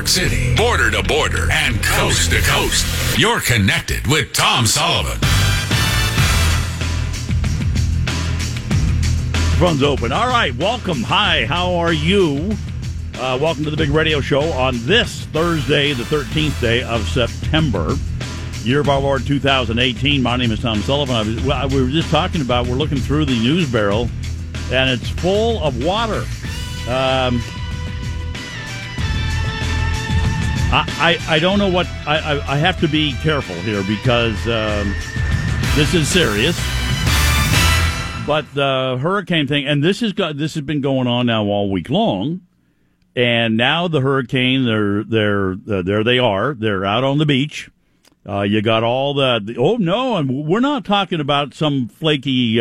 York City, border to border, and coast to coast. You're connected with Tom Sullivan. Phone's open. All right, welcome. Hi, how are you? Welcome to the Big Radio Show on this Thursday, the 13th day of September, year of our Lord 2018. My name is Tom Sullivan. We were just talking about, we're looking through the news barrel, and it's full of water. I don't know what, I have to be careful here because this is serious. But the hurricane thing, and this has been going on now all week long, and now the hurricane, there they are. They're out on the beach. You got all oh no, and we're not talking about some flaky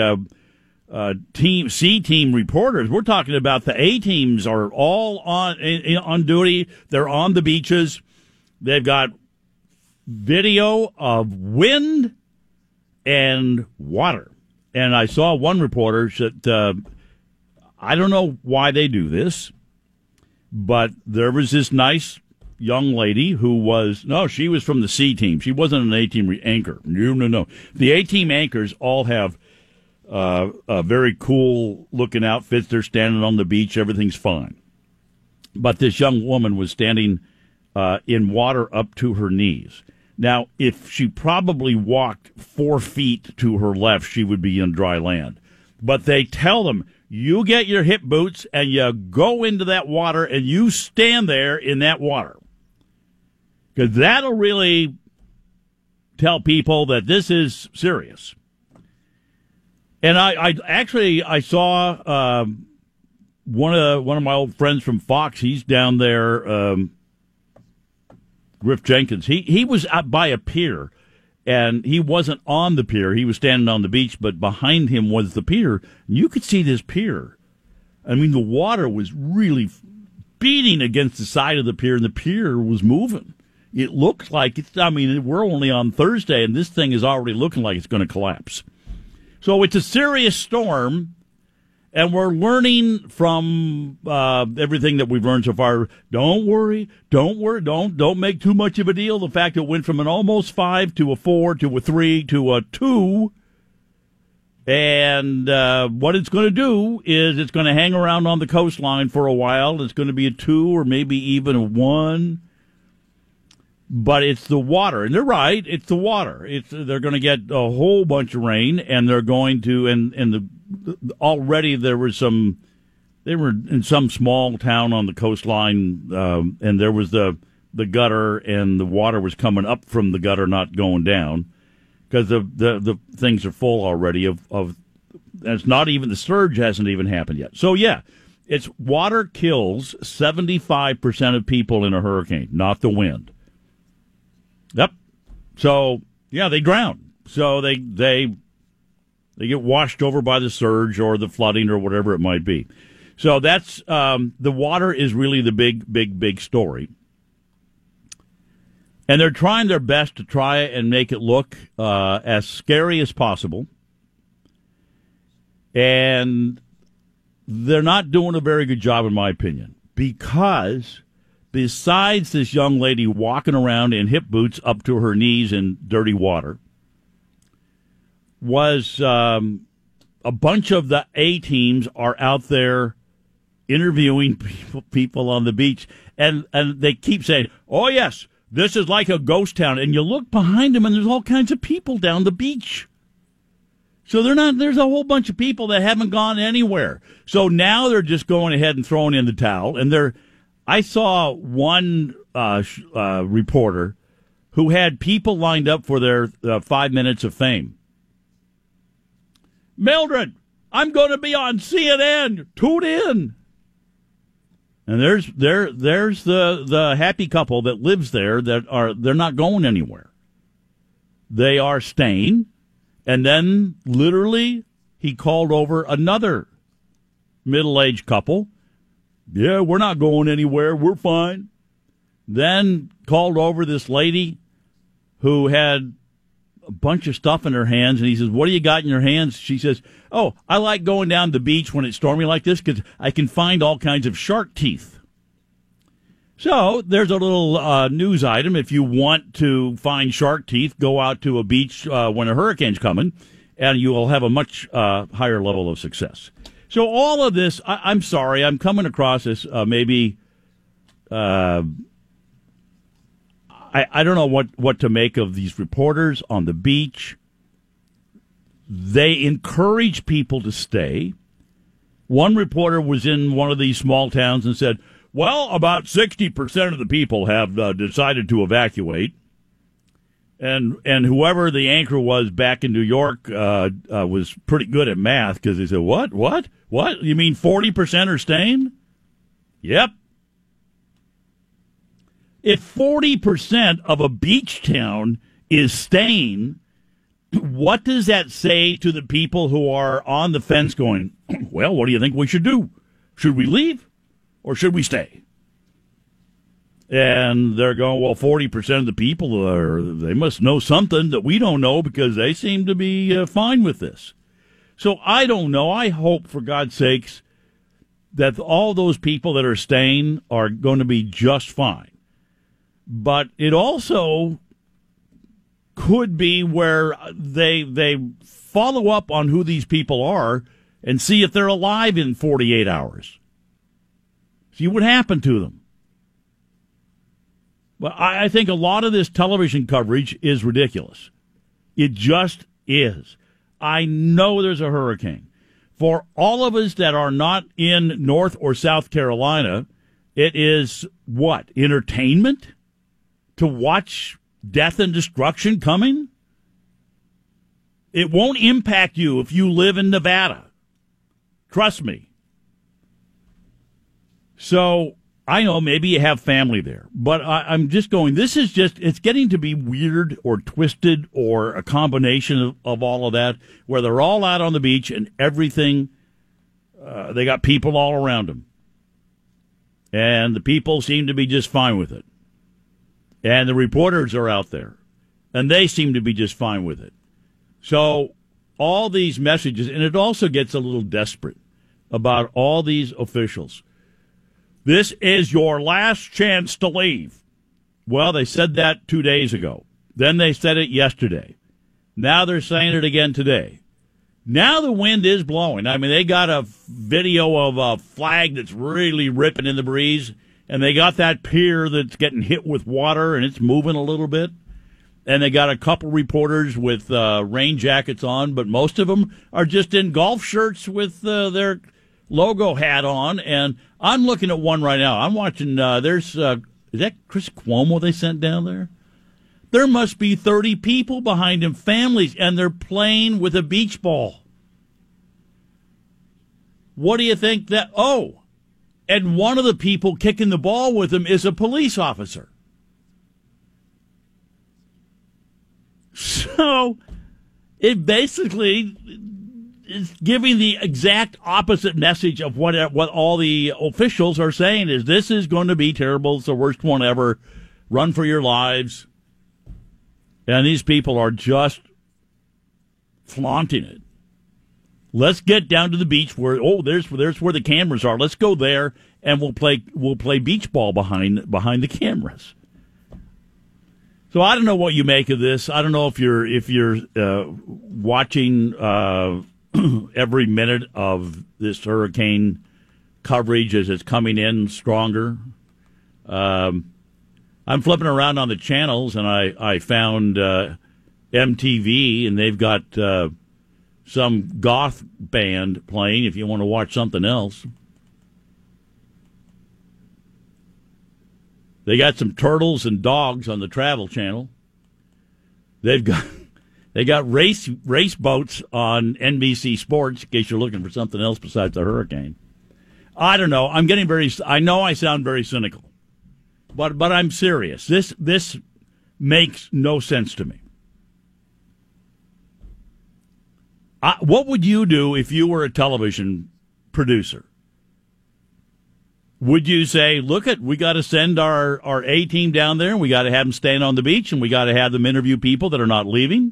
C team reporters. We're talking about the A teams are all on duty. They're on the beaches. They've got video of wind and water. And I saw one reporter that I don't know why they do this, but there was this nice young lady who she was from the C team. She wasn't an A team anchor. No. The A team anchors all have very cool looking outfits. They're standing on the beach. Everything's fine. But this young woman was standing in water up to her knees. Now, if she probably walked 4 feet to her left, she would be in dry land. But they tell them, you get your hip boots and you go into that water and you stand there in that water. Because that'll really tell people that this is serious. And I saw one of my old friends from Fox. He's down there, Griff Jenkins. He was out by a pier, and he wasn't on the pier. He was standing on the beach, but behind him was the pier. You could see this pier. I mean, the water was really beating against the side of the pier, and the pier was moving. It looked like we're only on Thursday, and this thing is already looking like it's going to collapse. So it's a serious storm, and we're learning from everything that we've learned so far. Don't worry. Don't make too much of a deal. The fact it went from an almost 5 to a 4 to a 3 to a 2. And what it's going to do is it's going to hang around on the coastline for a while. It's going to be a 2 or maybe even a 1. But it's the water, and they're right. It's the water. They're going to get a whole bunch of rain, and they're going to. Already they were in some small town on the coastline, and there was the gutter, and the water was coming up from the gutter, not going down, because the things are full already. And it's not even the surge hasn't even happened yet. So yeah, it's water kills 75% of people in a hurricane, not the wind. Yep. So yeah, they drown. So they get washed over by the surge or the flooding or whatever it might be. So that's the water is really the big story. And they're trying their best to try and make it look as scary as possible. And they're not doing a very good job, in my opinion, because besides this young lady walking around in hip boots up to her knees in dirty water, was a bunch of the A teams are out there interviewing people on the beach, and they keep saying, oh yes, this is like a ghost town, and you look behind them and there's all kinds of people down the beach. So there's a whole bunch of people that haven't gone anywhere. So now they're just going ahead and throwing in the towel, and I saw one reporter who had people lined up for their 5 minutes of fame. Mildred, I'm going to be on CNN. Tune in. And there's the happy couple that lives there they're not going anywhere. They are staying, and then literally he called over another middle-aged couple. Yeah, we're not going anywhere. We're fine. Then called over this lady who had a bunch of stuff in her hands, and he says, what do you got in your hands? She says, oh, I like going down the beach when it's stormy like this because I can find all kinds of shark teeth. So there's a little news item. If you want to find shark teeth, go out to a beach when a hurricane's coming, and you will have a much higher level of success. So all of this, I'm sorry, I'm coming across this maybe. I don't know what to make of these reporters on the beach. They encourage people to stay. One reporter was in one of these small towns and said, well, about 60% of the people have decided to evacuate. And whoever the anchor was back in New York was pretty good at math because he said, what? You mean 40% are staying? Yep. If 40% of a beach town is staying, what does that say to the people who are on the fence going, well, what do you think we should do? Should we leave or should we stay? And they're going, well, 40% of the people they must know something that we don't know because they seem to be fine with this. So I don't know. I hope, for God's sakes, that all those people that are staying are going to be just fine. But it also could be where they follow up on who these people are and see if they're alive in 48 hours. See what happened to them. But I think a lot of this television coverage is ridiculous. It just is. I know there's a hurricane. For all of us that are not in North or South Carolina, it is what? Entertainment? To watch death and destruction coming? It won't impact you if you live in Nevada. Trust me. So, I know maybe you have family there, but I'm just going, it's getting to be weird or twisted or a combination of all of that, where they're all out on the beach and everything, they got people all around them. And the people seem to be just fine with it. And the reporters are out there, and they seem to be just fine with it. So all these messages, and it also gets a little desperate about all these officials. This is your last chance to leave. Well, they said that 2 days ago. Then they said it yesterday. Now they're saying it again today. Now the wind is blowing. I mean, they got a video of a flag that's really ripping in the breeze, and they got that pier that's getting hit with water, and it's moving a little bit. And they got a couple reporters with rain jackets on, but most of them are just in golf shirts with their logo hat on. And I'm looking at one right now. I'm watching, is that Chris Cuomo they sent down there? There must be 30 people behind him, families, and they're playing with a beach ball. What do you think that, and one of the people kicking the ball with him is a police officer. So it basically is giving the exact opposite message of what all the officials are saying is this is going to be terrible. It's the worst one ever. Run for your lives. And these people are just flaunting it. Let's get down to the beach where there's where the cameras are. Let's go there and we'll play beach ball behind the cameras. So I don't know what you make of this. I don't know if you're watching every minute of this hurricane coverage as it's coming in stronger. I'm flipping around on the channels and I found MTV and they've got some goth band playing if you want to watch something else. They got some turtles and dogs on the Travel Channel. They got race boats on NBC Sports in case you're looking for something else besides the hurricane. I don't know. I know I sound very cynical, but I'm serious. This makes no sense to me. What would you do if you were a television producer? Would you say, we got to send our A-team down there, and we got to have them staying on the beach, and we got to have them interview people that are not leaving?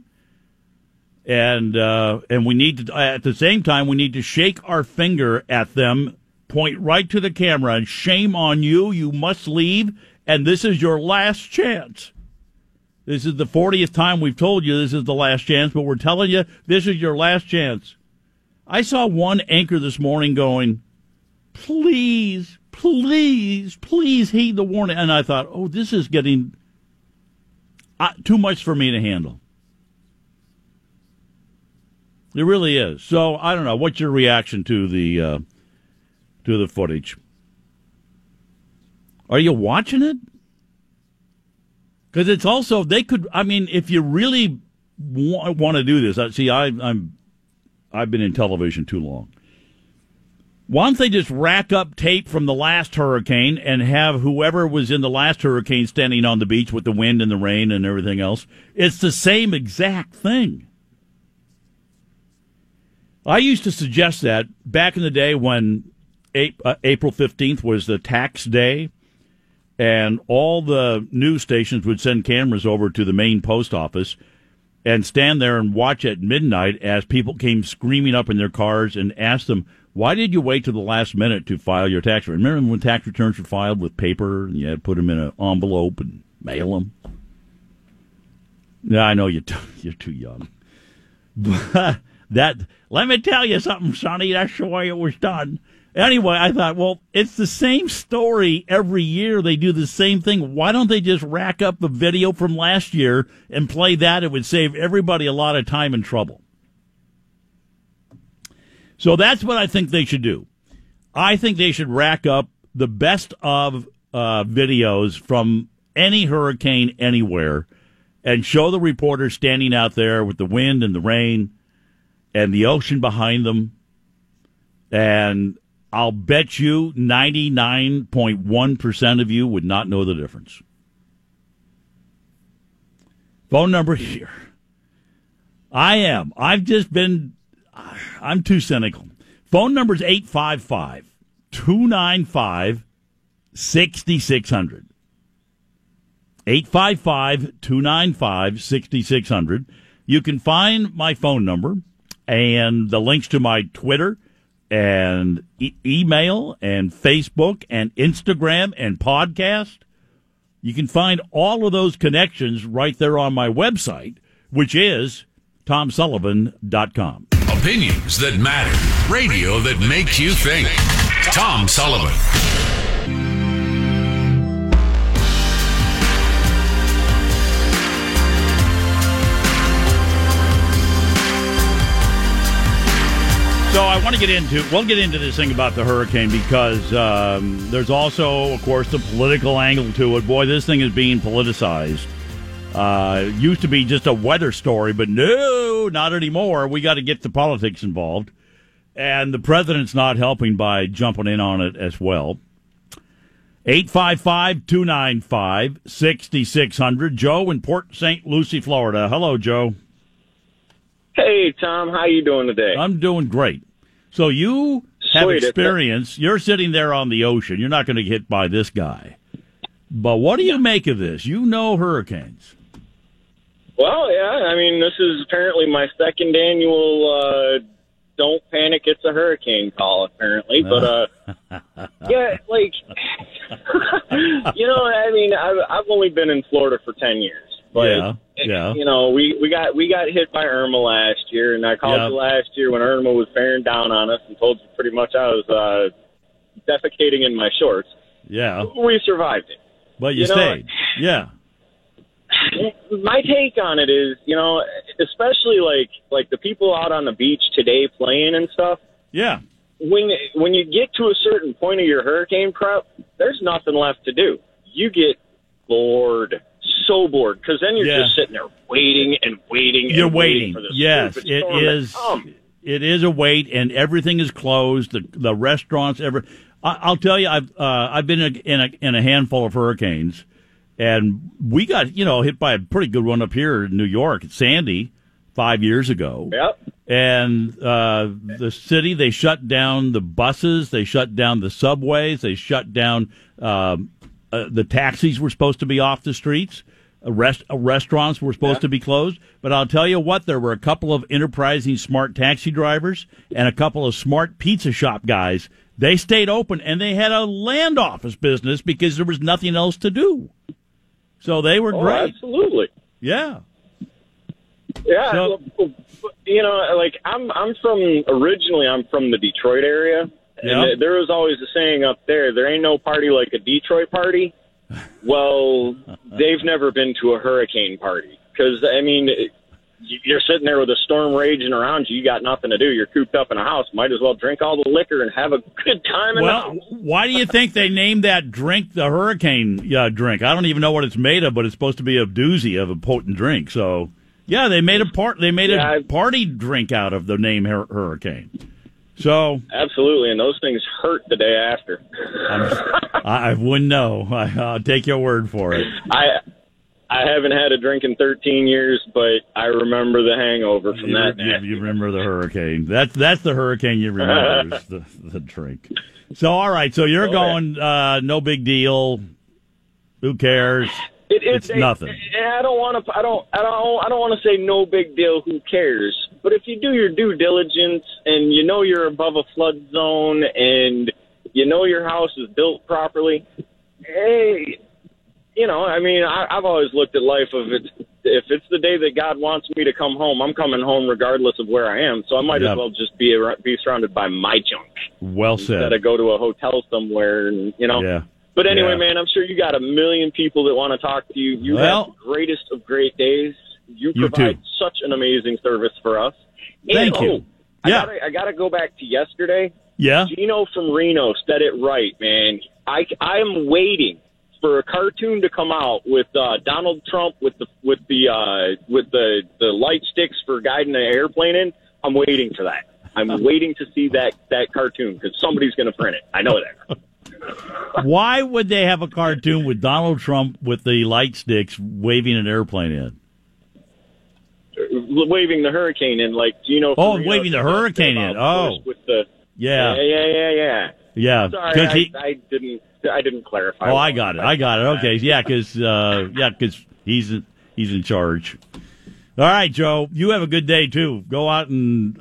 And we need to, at the same time, we need to shake our finger at them point right to the camera and shame on you. You must leave, and this is your last chance. This is the 40th time we've told you this is the last chance, but we're telling you this is your last chance. I saw one anchor this morning going, please, please, please heed the warning. And I thought, oh, this is getting too much for me to handle. It really is. So, I don't know. What's your reaction to the footage? Are you watching it? Because it's also, they could, I mean, if you really want to do this, see, I've been in television too long. Why don't they just rack up tape from the last hurricane and have whoever was in the last hurricane standing on the beach with the wind and the rain and everything else? It's the same exact thing. I used to suggest that back in the day when April 15th was the tax day, and all the news stations would send cameras over to the main post office and stand there and watch at midnight as people came screaming up in their cars and asked them, why did you wait till the last minute to file your tax return? Remember when tax returns were filed with paper and you had to put them in an envelope and mail them? Yeah, I know you're too young. But let me tell you something, Sonny, that's the way it was done. Anyway, I thought, well, it's the same story every year. They do the same thing. Why don't they just rack up the video from last year and play that? It would save everybody a lot of time and trouble. So that's what I think they should do. I think they should rack up the best of videos from any hurricane anywhere and show the reporters standing out there with the wind and the rain and the ocean behind them. And I'll bet you 99.1% of you would not know the difference. Phone number here. I'm too cynical. Phone number is 855-295-6600. 855-295-6600. You can find my phone number and the links to my Twitter and email and Facebook and Instagram and podcast. You can find all of those connections right there on my website, which is TomSullivan.com. Opinions that matter. Radio that makes you think. Tom Sullivan. So I want to we'll get into this thing about the hurricane because there's also, of course, the political angle to it. Boy, this thing is being politicized. It used to be just a weather story, but no, not anymore. We got to get the politics involved. And the president's not helping by jumping in on it as well. 855-295-6600. Joe in Port St. Lucie, Florida. Hello, Joe. Hey, Tom. How you doing today? I'm doing great. So you have experience. You're sitting there on the ocean. You're not going to get hit by this guy. But what do you make of this? You know hurricanes. Well, yeah. I mean, this is apparently my second annual don't panic, it's a hurricane call, apparently. But, yeah, like, you know, I mean, I've only been in Florida for 10 years. But, yeah. You know, we got hit by Irma last year, and I called you last year when Irma was bearing down on us and told you pretty much I was defecating in my shorts. Yeah. We survived it. But you stayed. Yeah. My take on it is, you know, especially like the people out on the beach today playing and stuff. Yeah. When you get to a certain point of your hurricane prep, there's nothing left to do. You get bored. So bored, because then you're just sitting there waiting and waiting. You're and waiting. For this yes, it is. It is a wait, and everything is closed. The restaurants, I'll tell you, I've been in a handful of hurricanes, and we got hit by a pretty good one up here in New York, Sandy, 5 years ago. Yep. And the city, they shut down the buses, they shut down the subways, they shut down. The taxis were supposed to be off the streets. Restaurants were supposed to be closed. But I'll tell you what, there were a couple of enterprising smart taxi drivers and a couple of smart pizza shop guys They stayed open, and they had a land office business because there was nothing else to do. So they were great. Absolutely. Yeah. Yeah. So, like I'm from the Detroit area, and there was always a saying up there ain't no party like a Detroit party. Well, they've never been to a hurricane party because, I mean, you're sitting there with a storm raging around you. You got nothing to do. You're cooped up in a house. Might as well drink all the liquor and have a good time in the house. Why do you think they named that drink the hurricane drink? I don't even know what it's made of, but it's supposed to be a doozy of a potent drink. So, yeah, they made a party drink out of the name Hurricane. So absolutely, and those things hurt the day after. I wouldn't know. I'll take your word for it. I haven't had a drink in 13 years, but I remember the hangover from that day. You remember the hurricane. That's the hurricane you remember, is the drink. So, all right, so you're going, no big deal. Who cares? It's nothing. I don't want to say no big deal. Who cares? But if you do your due diligence and you know you're above a flood zone and you know your house is built properly, hey, I mean, I've always looked at life of it. If it's the day that God wants me to come home, I'm coming home regardless of where I am. So I might as well just be surrounded by my junk. Well said. Instead of go to a hotel somewhere and, Yeah. But anyway, man, I'm sure you got a million people that want to talk to you. You have the greatest of great days. You provide such an amazing service for us. Thank you. I got to go back to yesterday. Yeah. Gino from Reno said it right, man. I'm waiting for a cartoon to come out with Donald Trump with the light sticks for guiding an airplane in. I'm waiting for that. I'm waiting to see that cartoon because somebody's going to print it. I know that. Why would they have a cartoon with Donald Trump with the light sticks waving an airplane in? Waving the hurricane in, like, waving the hurricane in. Oh, with the yeah. Sorry, I didn't clarify. Oh, I got it. Okay, yeah, because he's in charge. All right, Joe, you have a good day too. Go out and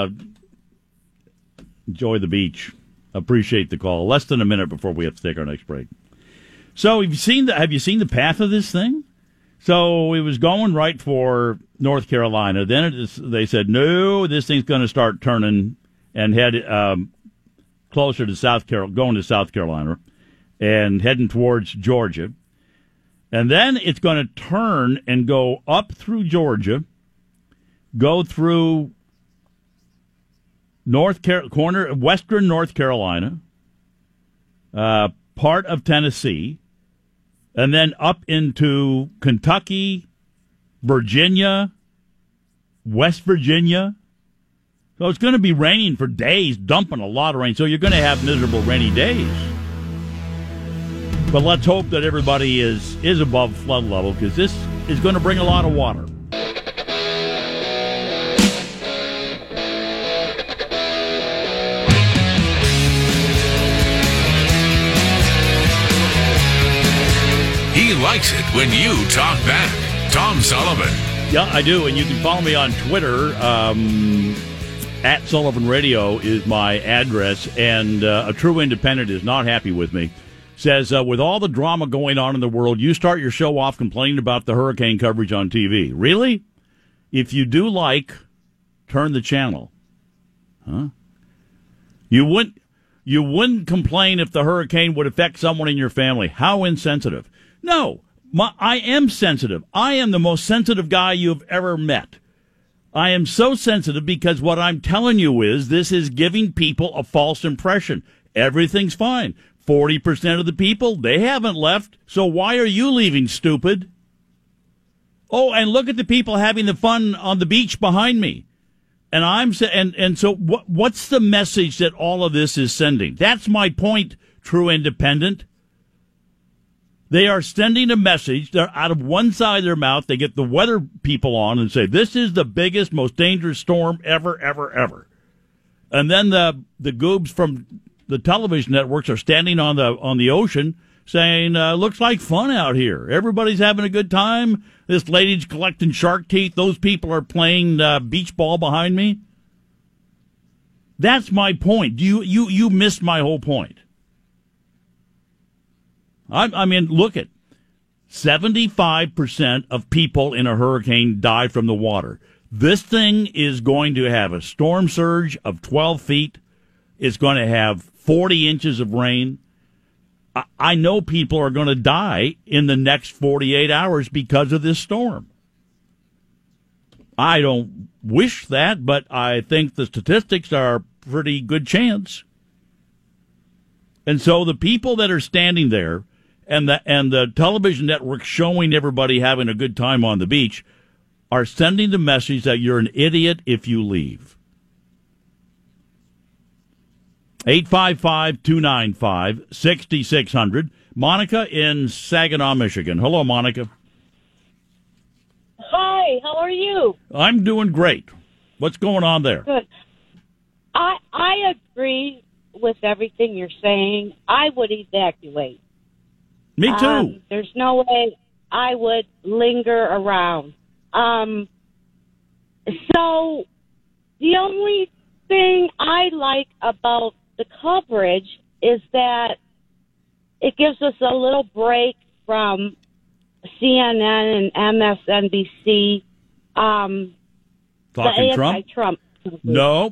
enjoy the beach. Appreciate the call. Less than a minute before we have to take our next break. So, have you seen the path of this thing? So it was going right for North Carolina. Then they said, no, this thing's going to start turning and head closer to going to South Carolina and heading towards Georgia. And then it's going to turn and go up through Georgia, go through western North Carolina, part of Tennessee, and then up into Kentucky, Virginia, West Virginia. So it's going to be raining for days, dumping a lot of rain. So you're going to have miserable rainy days. But let's hope that everybody is above flood level because this is going to bring a lot of water. He likes it when you talk back. Tom Sullivan. Yeah, I do. And you can follow me on Twitter. At Sullivan Radio is my address. And a true independent is not happy with me. Says, with all the drama going on in the world, you start your show off complaining about the hurricane coverage on TV. Really? If you do turn the channel. Huh? You wouldn't complain if the hurricane would affect someone in your family. How insensitive. No, I am sensitive. I am the most sensitive guy you've ever met. I am so sensitive because what I'm telling you is this is giving people a false impression. Everything's fine. 40% of the people, they haven't left, so why are you leaving, stupid? Oh, and look at the people having the fun on the beach behind me. And so what's the message that all of this is sending? That's my point, true independent. They are sending a message. They're out of one side of their mouth. They get the weather people on and say, this is the biggest, most dangerous storm ever, ever, ever. And then the goobs from the television networks are standing on the ocean saying, looks like fun out here. Everybody's having a good time. This lady's collecting shark teeth. Those people are playing beach ball behind me. That's my point. You missed my whole point. I mean, look at 75% of people in a hurricane die from the water. This thing is going to have a storm surge of 12 feet. It's going to have 40 inches of rain. I know people are going to die in the next 48 hours because of this storm. I don't wish that, but I think the statistics are a pretty good chance. And so the people that are standing there and the television network showing everybody having a good time on the beach are sending the message that you're an idiot if you leave. 855-295-6600. Monica in Saginaw, Michigan. Hello, Monica. Hi, how are you? I'm doing great. What's going on there? Good. I agree with everything you're saying. I would evacuate. Me too. There's no way I would linger around. So the only thing I like about the coverage is that it gives us a little break from CNN and MSNBC. Talking Trump? Anti-Trump. Nope.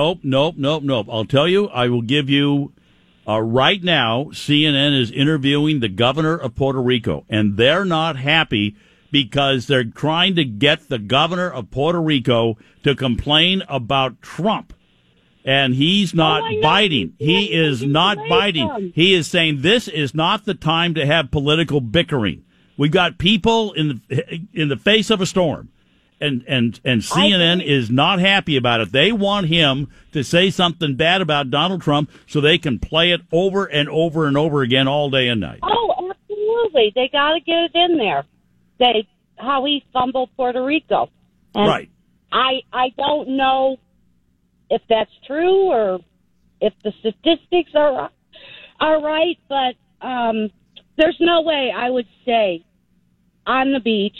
I'll tell you, I will give you, right now, CNN is interviewing the governor of Puerto Rico, and they're not happy because they're trying to get the governor of Puerto Rico to complain about Trump. And he's not biting. He is not biting. He is saying this is not the time to have political bickering. We've got people in the face of a storm. And CNN is not happy about it. They want him to say something bad about Donald Trump so they can play it over and over and over again all day and night. Oh, absolutely. They got to get it in there. How he fumbled Puerto Rico. And right. I don't know if that's true or if the statistics are right, but there's no way I would stay on the beach.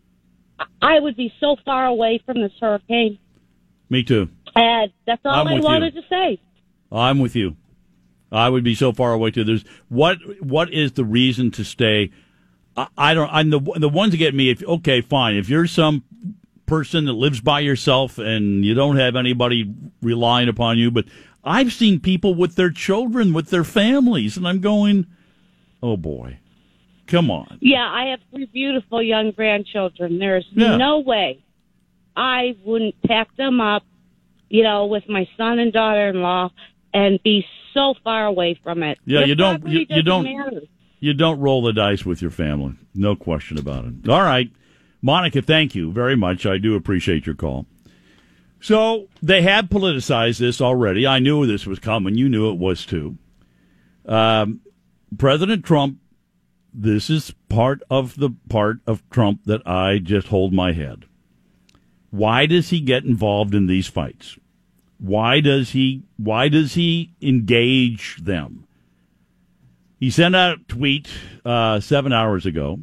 I would be so far away from this hurricane. Me too. And that's all I wanted to say. I'm with you. I would be so far away too. There's what is the reason to stay? I'm the ones that get me. Okay, fine. If you're some person that lives by yourself and you don't have anybody relying upon you, but I've seen people with their children, with their families, and I'm going, oh boy, come on. Yeah, I have 3 beautiful young grandchildren. There's no way I wouldn't pack them up, with my son and daughter-in-law and be so far away from it. Yeah, you don't roll the dice with your family. No question about it. All right. Monica, thank you very much. I do appreciate your call. So they have politicized this already. I knew this was coming. You knew it was too. President Trump, this is part of Trump that I just hold my head. Why does he get involved in these fights? Why does he engage them? He sent out a tweet 7 hours ago.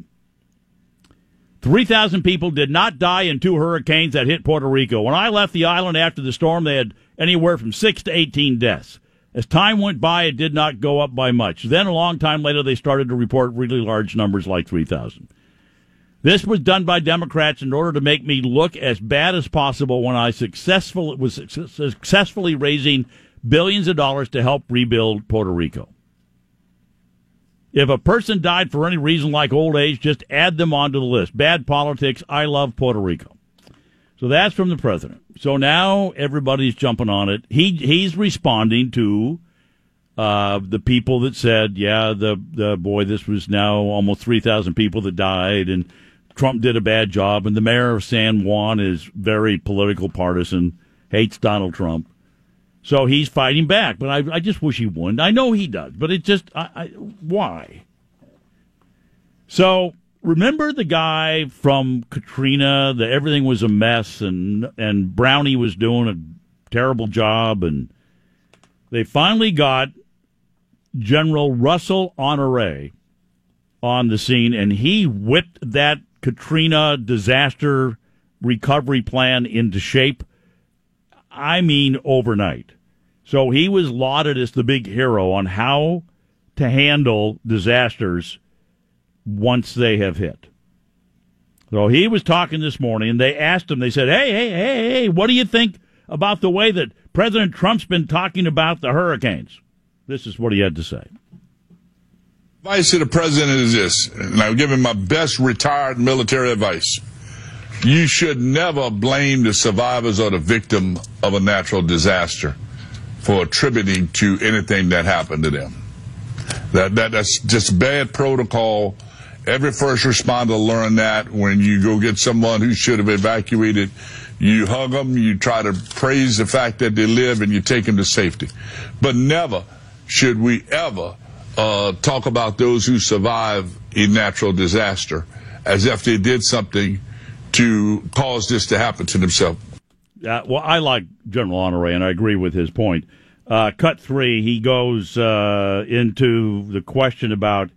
3,000 people did not die in 2 hurricanes that hit Puerto Rico. When I left the island after the storm, they had anywhere from 6 to 18 deaths. As time went by, it did not go up by much. Then, a long time later, they started to report really large numbers like 3,000. This was done by Democrats in order to make me look as bad as possible when I was successfully raising billions of dollars to help rebuild Puerto Rico. If a person died for any reason like old age, just add them onto the list. Bad politics. I love Puerto Rico. So that's from the president. So now everybody's jumping on it. He's responding to the people that said, this was now almost 3,000 people that died, and Trump did a bad job, and the mayor of San Juan is very political partisan, hates Donald Trump. So he's fighting back, but I just wish he wouldn't. I know he does, but it just, why? So remember the guy from Katrina, that everything was a mess, and Brownie was doing a terrible job, and they finally got General Russell Honore on the scene, and he whipped that Katrina disaster recovery plan into shape. I mean, overnight. So he was lauded as the big hero on how to handle disasters once they have hit. So he was talking this morning, and they asked him, they said, hey, what do you think about the way that President Trump's been talking about the hurricanes? This is what he had to say. Advice to the president is this, and I'll give him my best retired military advice. You should never blame the survivors or the victim of a natural disaster for attributing to anything that happened to them. That's just bad protocol. Every first responder learned that. When you go get someone who should have evacuated, you hug them, you try to praise the fact that they live, and you take them to safety. But never should we ever talk about those who survive a natural disaster as if they did something to cause this to happen to themselves. Well, I like General Honore, and I agree with his point. Cut 3, he goes into the question about,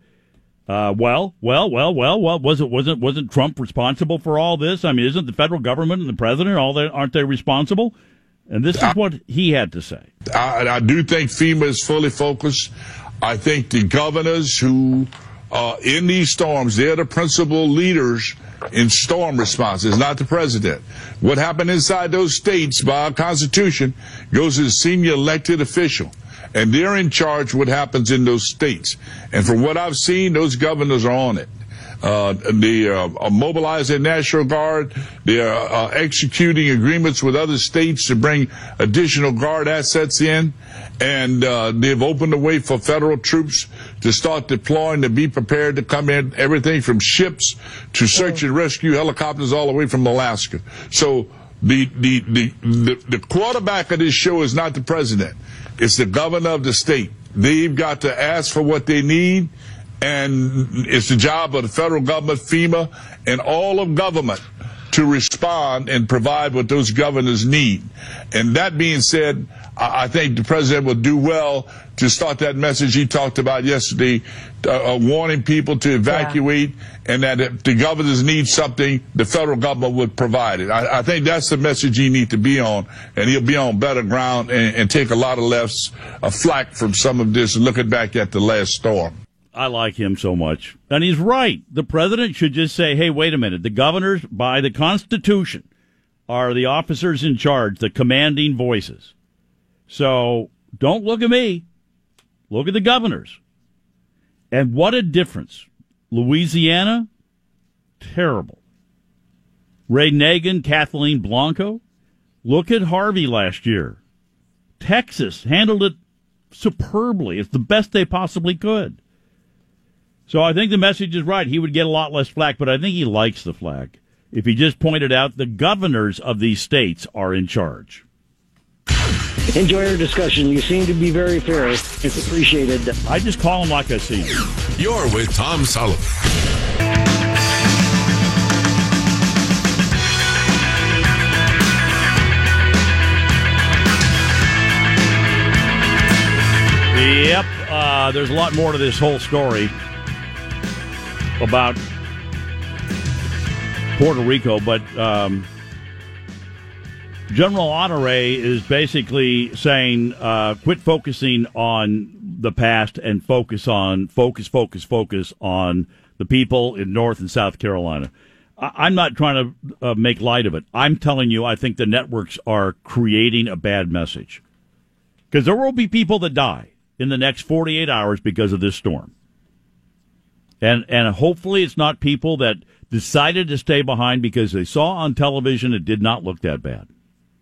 wasn't Trump responsible for all this? I mean, isn't the federal government and the president, aren't they responsible? And this is what he had to say. I do think FEMA is fully focused. I think the governors who in these storms, they're the principal leaders in storm response. It's not the president. What happened inside those states by our Constitution goes to the senior elected official, and they're in charge of what happens in those states. And from what I've seen, those governors are on it. They are mobilizing National Guard. They are executing agreements with other states to bring additional Guard assets in. And they've opened the way for federal troops to start deploying, to be prepared to come in, everything from ships to search and rescue helicopters all the way from Alaska. So the quarterback of this show is not the president. It's the governor of the state. They've got to ask for what they need, and it's the job of the federal government, FEMA, and all of government to respond and provide what those governors need. And that being said, I think the president will do well to start that message he talked about yesterday, warning people to evacuate, and that if the governors need something, the federal government would provide it. I think that's the message he needs to be on, and he'll be on better ground and take a lot of less flack from some of this, looking back at the last storm. I like him so much. And he's right. The president should just say, hey, wait a minute. The governors, by the Constitution, are the officers in charge, the commanding voices. So don't look at me. Look at the governors. And what a difference. Louisiana, terrible. Ray Nagin, Kathleen Blanco. Look at Harvey last year. Texas handled it superbly. It's the best they possibly could. So I think the message is right. He would get a lot less flack, but I think he likes the flack. If he just pointed out the governors of these states are in charge. Enjoy our discussion. You seem to be very fair. It's appreciated. I just call him like I see him. You're with Tom Sullivan. Yep. There's a lot more to this whole story about Puerto Rico, but General Honore is basically saying quit focusing on the past and focus on the people in North and South Carolina. I'm not trying to make light of it. I'm telling you, I think the networks are creating a bad message, because there will be people that die in the next 48 hours because of this storm. And hopefully it's not people that decided to stay behind because they saw on television it did not look that bad.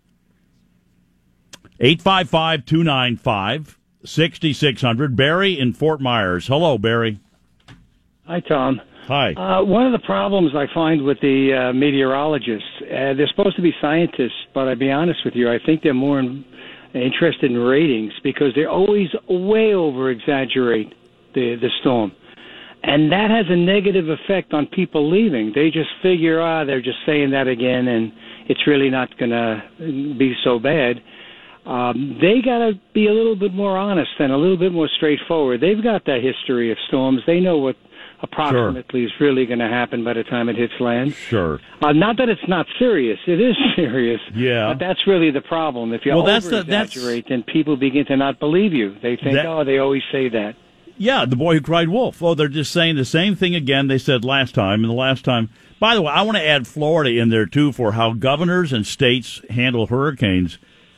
855-295-6600. Barry in Fort Myers. Hello, Barry. Hi, Tom. Hi. One of the problems I find with the meteorologists, they're supposed to be scientists, but I'll be honest with you, I think they're more interested in ratings because they always way over-exaggerate the storm. And that has a negative effect on people leaving. They just figure, they're just saying that again, and it's really not going to be so bad. They got to be a little bit more honest and a little bit more straightforward. They've got that history of storms. They know approximately is really going to happen by the time it hits land. Sure. Not that it's not serious. It is serious. Yeah. But that's really the problem. If you over-exaggerate, then people begin to not believe you. They think, they always say that. Yeah, the boy who cried wolf. Oh, they're just saying the same thing again they said last time. And the last time, by the way, I want to add Florida in there, too, for how governors and states handle hurricanes.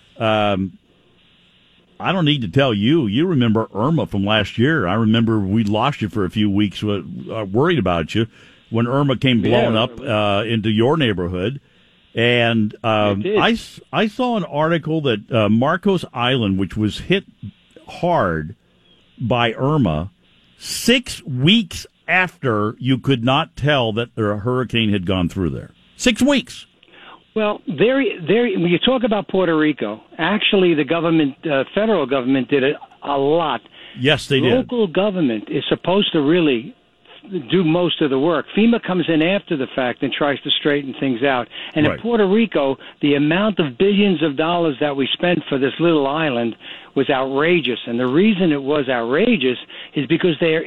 I don't need to tell you. You remember Irma from last year. I remember we lost you for a few weeks, worried about you, when Irma came blowing up into your neighborhood. And I saw an article that Marcos Island, which was hit hard by Irma, 6 weeks after you could not tell that a hurricane had gone through there. 6 weeks. Well, when you talk about Puerto Rico, actually the government, federal government, did it a lot. Yes, they did. Local government is supposed to really do most of the work. FEMA comes in after the fact and tries to straighten things out. And in Puerto Rico, the amount of billions of dollars that we spent for this little island was outrageous. And the reason it was outrageous is because their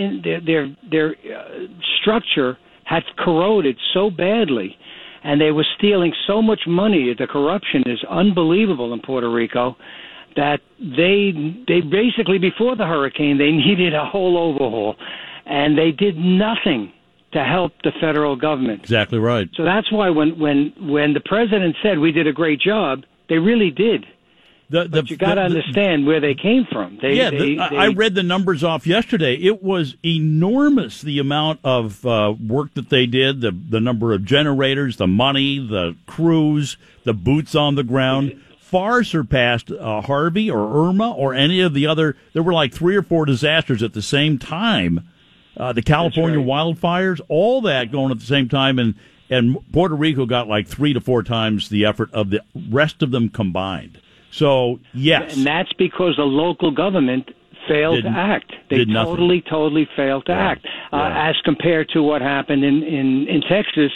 structure had corroded so badly, and they were stealing so much money. The corruption is unbelievable in Puerto Rico that they basically, before the hurricane, they needed a whole overhaul. And they did nothing to help the federal government. Exactly right. So that's why when the president said we did a great job, they really did. But you got to understand where they came from. I read the numbers off yesterday. It was enormous, the amount of work that they did, the number of generators, the money, the crews, the boots on the ground. Far surpassed Harvey or Irma or any of the other. There were like 3 or 4 disasters at the same time. The California wildfires, all that going at the same time, and Puerto Rico got like 3 to 4 times the effort of the rest of them combined. So, yes. And that's because the local government failed to act. They totally failed to act, as compared to what happened in Texas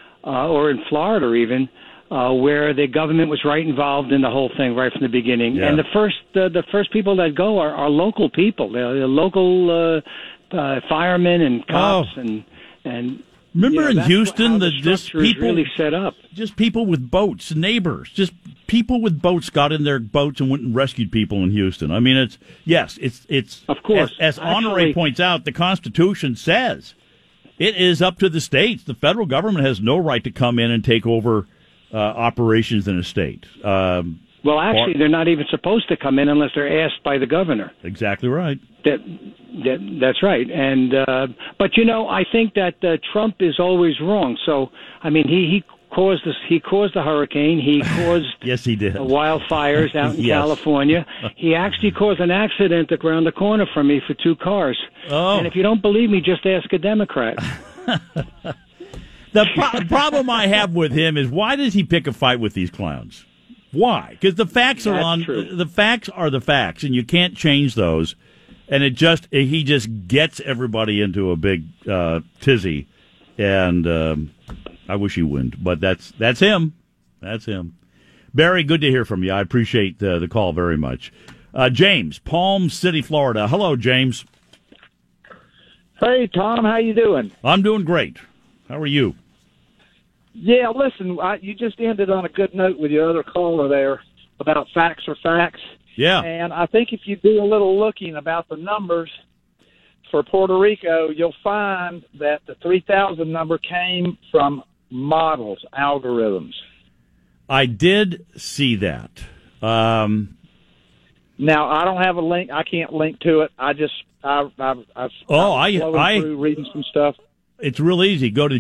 or in Florida even, where the government was right involved in the whole thing right from the beginning. Yeah. And the first people that go are local people. They're local firemen and cops and remember in Houston just people really set up. Just people with boats, neighbors, just people with boats got in their boats and went and rescued people in Houston. I mean, it's of course as Honoré points out, the Constitution says it is up to the states. The federal government has no right to come in and take over operations in a state. Well, actually, they're not even supposed to come in unless they're asked by the governor. Exactly right. That's right. And but I think that Trump is always wrong. So I mean, he caused this. He caused the hurricane. He caused yes, he did. The wildfires out in California. He actually caused an accident around the corner from me for 2 cars. Oh. And if you don't believe me, just ask a Democrat. The problem I have with him is, why does he pick a fight with these clowns? Why? Because the facts the facts are the facts, and you can't change those. And he just gets everybody into a big tizzy, and I wish he wouldn't, but that's him. That's him. Barry, good to hear from you. I appreciate the call very much. James, Palm City, Florida. Hello, James. Hey, Tom, how you doing? I'm doing great. How are you? Yeah, listen, you just ended on a good note with your other caller there about facts are facts. Yeah. And I think if you do a little looking about the numbers for Puerto Rico, you'll find that the 3,000 number came from models, algorithms. I did see that. Now, I don't have a link. I can't link to it. I'm through reading some stuff. It's real easy. Go to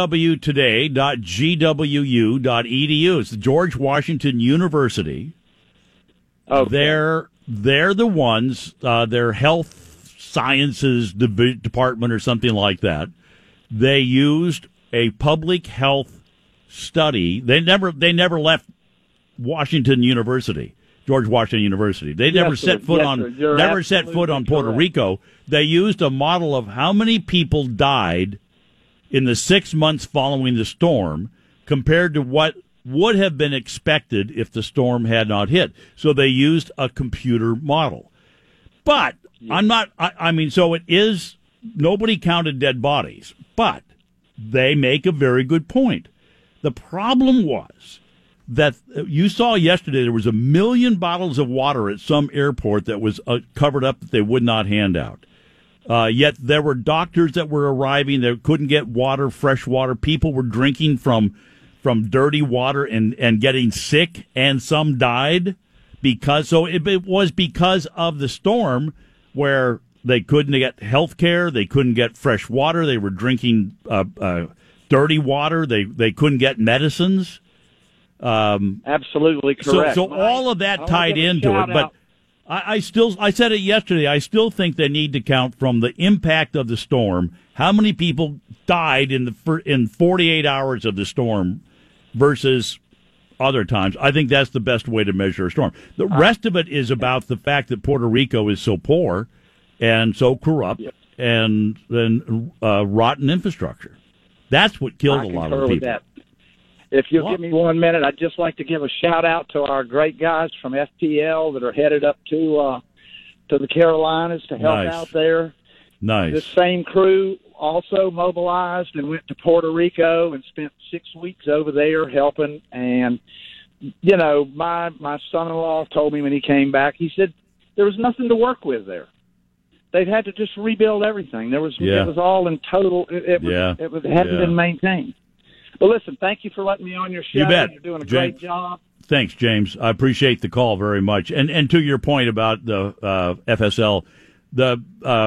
gwtoday.gwu.edu. It's the George Washington University. Okay. They're the ones, their health sciences department or something like that. They used a public health study. They never left Washington University, George Washington University. They never set foot on Puerto Rico. They used a model of how many people died in the 6 months following the storm compared to what would have been expected if the storm had not hit. So they used a computer model. But so it is nobody counted dead bodies, but they make a very good point. The problem was that you saw yesterday there was 1 million bottles of water at some airport that was covered up that they would not hand out. Yet there were doctors that were arriving that couldn't get water, fresh water. People were drinking from dirty water and getting sick, and some died because. So it was because of the storm where they couldn't get health care, they couldn't get fresh water, they were drinking dirty water, they couldn't get medicines. Absolutely correct. So all of that tied into it, but I said it yesterday. I still think they need to count from the impact of the storm. How many people died in 48 hours of the storm versus other times? I think that's the best way to measure a storm. The rest of it is about the fact that Puerto Rico is so poor and so corrupt and rotten infrastructure. That's what killed a lot of people. If you'll give me 1 minute, I'd just like to give a shout-out to our great guys from FPL that are headed up to the Carolinas to help out there. Nice. This same crew also mobilized and went to Puerto Rico and spent 6 weeks over there helping. And, you know, my son-in-law told me when he came back, he said there was nothing to work with there. They'd had to just rebuild everything. It was all in total. It hadn't been maintained. Well, listen, thank you for letting me on your show. You bet. You're doing a great job. Thanks, James. I appreciate the call very much. And to your point about the FSL, the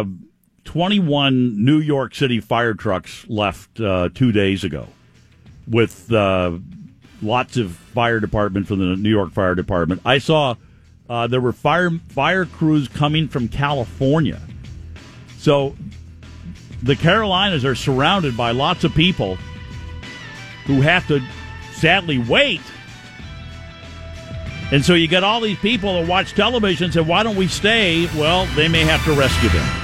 21 New York City fire trucks left 2 days ago with lots of fire department from the New York Fire Department. I saw there were fire crews coming from California. So the Carolinas are surrounded by lots of people who have to sadly wait. And so you get all these people that watch television and say, why don't we stay? Well, they may have to rescue them.